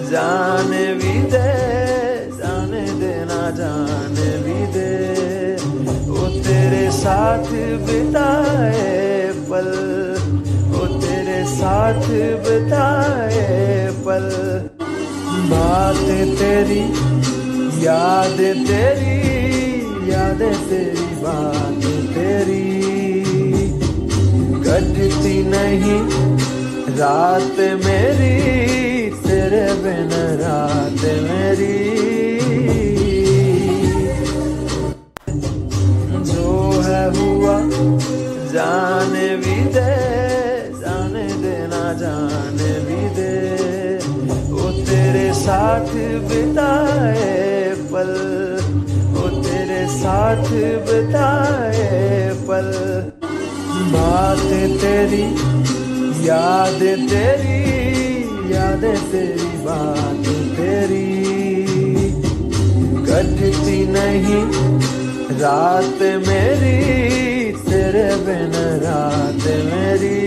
जाने भी दे, जाने देना जाने भी दे। वो तेरे साथ बिताए पल, वो तेरे साथ बिताए पल। बातें तेरी, यादें तेरी, यादें तेरी, बातें तेरी। कटती नहीं रात मेरी, तेरे बिन रात मेरी। जो है हुआ जाने भी दे, जाने देना जाने भी दे। वो तेरे साथ बिताए पल, वो तेरे साथ बिताए पल। बातें तेरी, यादें तेरी, यादें तेरी, बातें तेरी। कटती नहीं रात मेरी, तेरे बिन रात मेरी।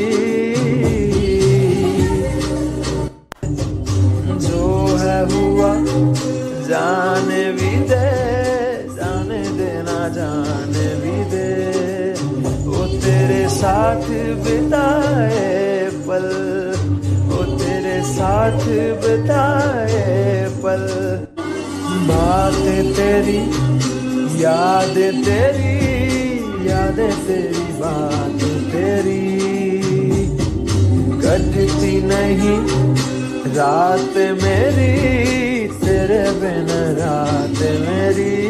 जो है हुआ जाने भी दे, जाने देना जाने भी दे। वो तेरे साथ बिताए पल, वो तेरे साथ बिताए पल। बातें तेरी, यादें तेरी, यादें तेरी, बातें तेरी। कटती नहीं रात मेरी, तेरे बिन रात मेरी।